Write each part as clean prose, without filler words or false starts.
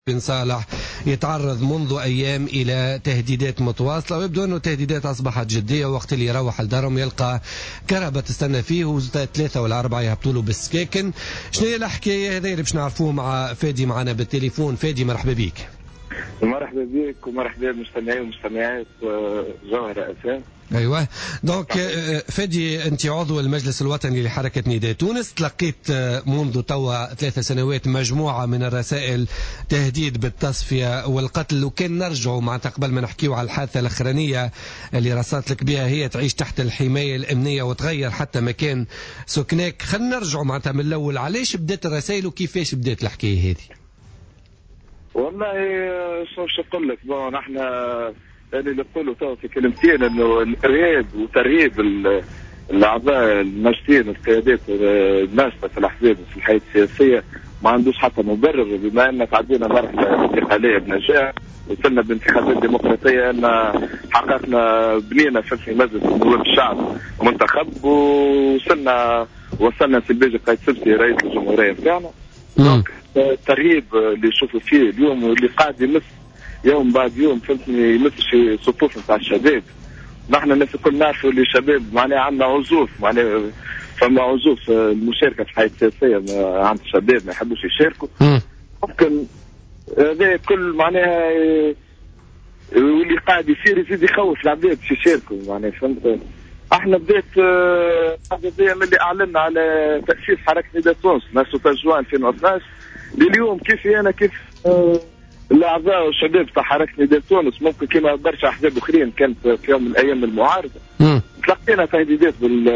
بن صالح يتعرض منذ أيام إلى تهديدات متواصلة، ويبدو أنه التهديدات أصبحت جدية. وقت اللي يروح الدارهم يلقى كهرباء تستنى فيه وثلاثة ولا أربعة يهبطوا بالسكاكن. شنو هي الحكاية هذه اللي باش نعرفوه مع فادي معنا بالتليفون؟ فادي مرحبا بك. مرحبا بك ومرحبا بمستمعي ومستمعات جوهرة أسام. ايوه دونك فادي، انت عضو المجلس الوطني لحركه نداء تونس. تلقيت منذ توا 3 سنوات مجموعه من الرسائل تهديد بالتصفيه والقتل، وكان نرجعوا مع قبل ما نحكيو على الحادثه الاخرانيه اللي رصات لك بها هي تعيش تحت الحمايه الامنيه وتغير حتى مكان سكناك. خلينا نرجعوا معناتها من الاول، علاش بدات الرسائل وكيفاش بدات الحكايه هذه؟ والله شو نقول لك، نحن اللي نقولوا تو في كلمتين انه الارهاب وترهيب الاعضاء الناشطين القيادات الناشطه في الاحزاب وفي الحياه السياسيه ما عندوش حتى مبرر، بما ان تعدينا مرحله انتقاليه بنجاح، وصلنا بانتخابات ديمقراطيه ان حققنا بنينا في مجلس نواب الشعب منتخب، وصلنا في البيجي قايد سبسي رئيس الجمهوريه بتاعنا. الترهيب اللي نشوفوا فيه اليوم واللي قاعد يمس يوم بعد يوم فهمتني يمس في صفوف نتاع الشباب. نحن الناس الكل نعرفوا اللي الشباب معناها عندنا عزوف، معناها فما عزوف المشاركه في الحياه السياسيه عند الشباب ما يحبوش يشاركوا. ممكن هذا كل معناها واللي قاعد يصير يزيد يخوف العباد باش يشاركوا، معناها فهمت. احنا بديت هذا من اللي اعلنا على تاسيس حركه نداء تونس ناس جوان 2012 لليوم. كيف انا كيف الاعضاء والشباب تاع حركه نداء تونس ممكن كما برشا احزاب اخرين كانت في يوم من الايام المعارضه تلقينا تهديدات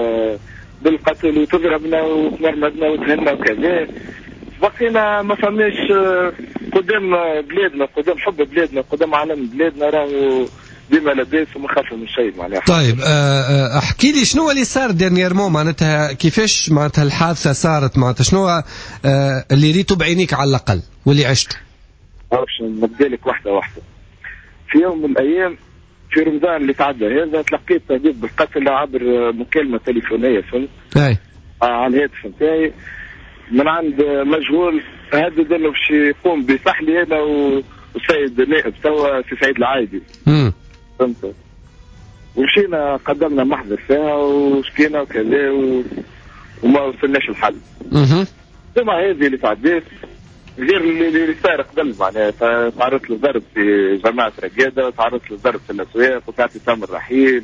بالقتل وتضربنا وتمرمدنا وتهنا وكذا. بقينا ما فماش قدام بلادنا، قدام حب بلادنا، قدام علم بلادنا راهو ديما لاباس وما خافوا من شيء معناها. طيب احكي لي شنو اللي صار ديرنييرمون، معناتها كيفاش معناتها الحادثه صارت، معناتها شنو اللي ريتو بعينيك على الاقل واللي عشته؟ باش نبدا لك واحده. في يوم من الايام في رمضان اللي تعدى هذا تلقيت تهديد بالقتل عبر مكالمه تليفونيه فهمت؟ اي على الهاتف نتاعي من عند مجهول هدد انه باش يقوم بسحلي انا وسيد نائب توا في سعيد العايدي. فهمت؟ ومشينا قدمنا محضر فيها وشكينا وكذا وما وصلناش الحل. ثم هذه اللي تعديت غير اللي صار قبل، معناها تعرضت للضرب في جماعة رقادة، تعرضت للضرب في الأسواق وتعطي تم الرحيل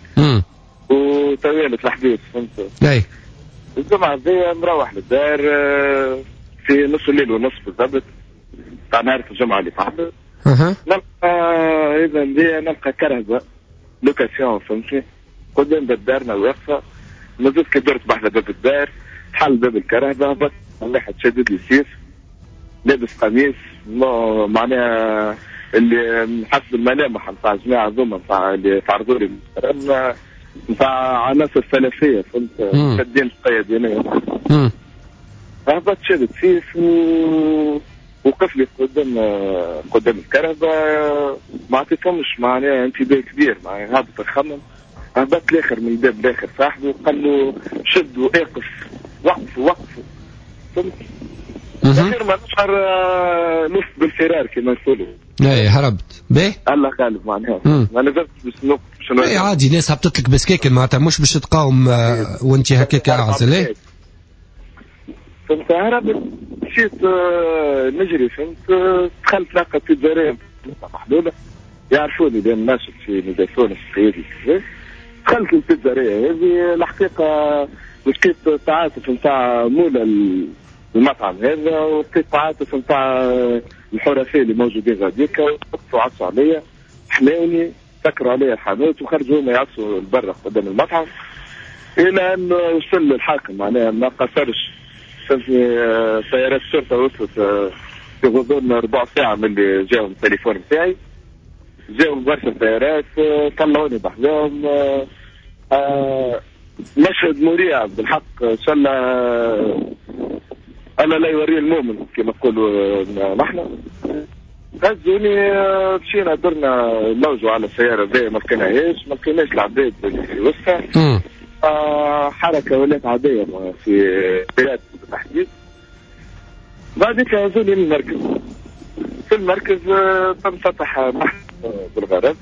وتوالت الحديث فهمت؟ اي الجمعة هذيا مروح للدار في نص الليل ونص بالضبط تاع نهار الجمعة اللي تعدت. نلقى كرهبة لوكاسيون فهمتني قدام باب دارنا واقفة. نزلت كي درت بحذا باب الدار حل باب الكرهبة بس واحد شدد لي سيف لابس قميص معناها اللي حسب الملامح نتاع الجماعة ذوما نتاع اللي تعرضوا لي نتاع عناصر فلافية فهمت شادين قيد هنا. هبط شدد سيف وقف لي قدام الكرهبة ما عطيتهمش معناها انتباه كبير، معناها هابط الخمم. هبط الاخر من الباب الاخر صاحبه قال له شد واقف وقف فهمت؟ غير ما نشعر نص بالفرار كما يقولوا. اي هربت به الله غالب معناها ما نزلتش بسنوك شنو. اي عادي ناس هبطت لك بسكيكل معناتها مش باش تقاوم وانت هكاك اعزل. ايه فهمت. هربت مشيت نجري فهمت. دخلت لقى بيتزارية محلولة يعرفوني لأن ناشط في نداء تونس قيادي. دخلت البيتزارية هذه الحقيقة لقيت تعاطف نتاع مولى المطعم هذا ولقيت تعاطف نتاع الحرفاء اللي موجودين غاديك وقفوا عصوا عليا حماوني سكروا عليا الحانوت وخرجوا هما يعصوا البرة قدام المطعم إلى أن وصل للحاكم معناها ما قصرش. سيارات الشرطة وصلت في غضون ربع ساعة من اللي جاهم التليفون بتاعي. جاهم برشا سيارات طلعوني بحذاهم. مشهد مريع بالحق ان شاء الله انا لا يوري المؤمن كما نقولوا نحن. هزوني مشينا درنا لوجوا على السياره زي ما لقيناش العباد اللي في وسطها. حركه ولات عاديه في بلاد بالتحديد. بعد هزوني من المركز في المركز تم فتح محكمة بالغرض،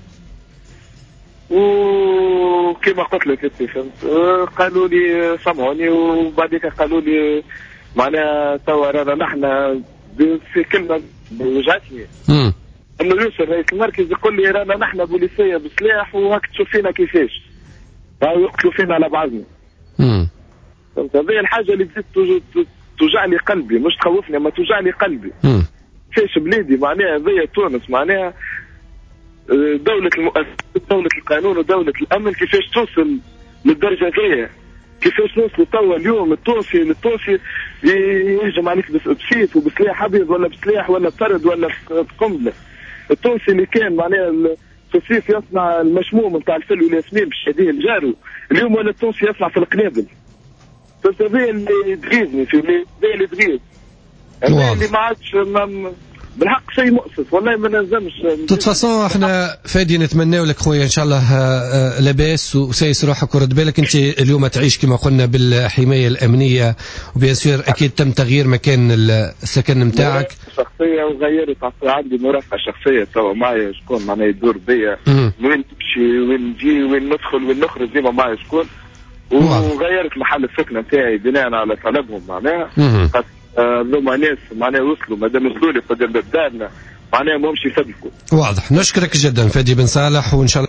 وكما قلت لك انت فهمت، قالوا لي سامحوني، وبعديك قالوا لي معناها توا رانا نحن في كلمه وجعتني انه يوسف رئيس المركز يقول لي رانا نحن بوليسيه بسلاح وهاك تشوف فينا كيفاش راهو يقتلوا فينا على بعضنا. فهمت؟ هذه الحاجه اللي تزيد توجع لي قلبي، مش تخوفني اما توجع لي قلبي. كيفاش بلادي معناها هذه تونس معناها دولة المؤسسات، دولة القانون ودولة الأمن، كيفاش توصل للدرجة ذي؟ كيفاش نوصلوا توا اليوم التونسي يهجم عليك بسيف وبسلاح أبيض ولا بسلاح ولا بطرد ولا بقنبلة. التونسي اللي كان معناها في الصيف يصنع المشموم نتاع الفل والياسمين باش يهديه لجاره، اليوم ولا التونسي يصنع في القنابل. فهذا اللي تغيظني، في اللي تغيظ، هذا اللي ما عادش بالحق شيء مؤسف والله ما نلزمش. تتفصل احنا فادي نتمنى لك خويا ان شاء الله لاباس وسايس روحك ورد بالك. انت اليوم تعيش كما قلنا بالحمايه الامنيه، وبيصير اكيد تم تغيير مكان السكن نتاعك شخصيه، وغيرت عندي مرافقه شخصيه توا معايا شكون معناها يدور بيا وين تمشي وين نجي وين ندخل وين نخرج ديما معايا شكون، وغيرت محل السكنه نتاعي بناء على طلبهم معناها. ذوما ناس معناها وصلوا مادام وصلوا لي قدام باب دارنا معناها ما همش يصدقوا. واضح. نشكرك جدا فادي بن صالح، وان شاء الله